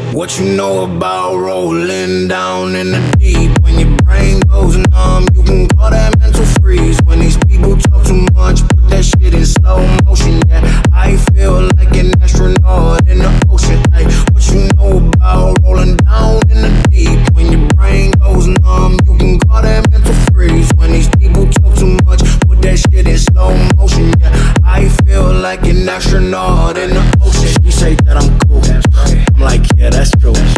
What you know about rolling down in the deep? When your brain goes numb, you can call that mental freeze. When these people talk too much, put that shit in slow motion. Yeah, I feel like an astronaut in the ocean. Ay, what you know about rolling down in the deep? When your brain goes numb, you can call that mental freeze. When these people talk too much, put that shit in slow motion. Yeah, I feel like an astronaut in the ocean. You say that I'm cool, I'm like, yeah, that's true.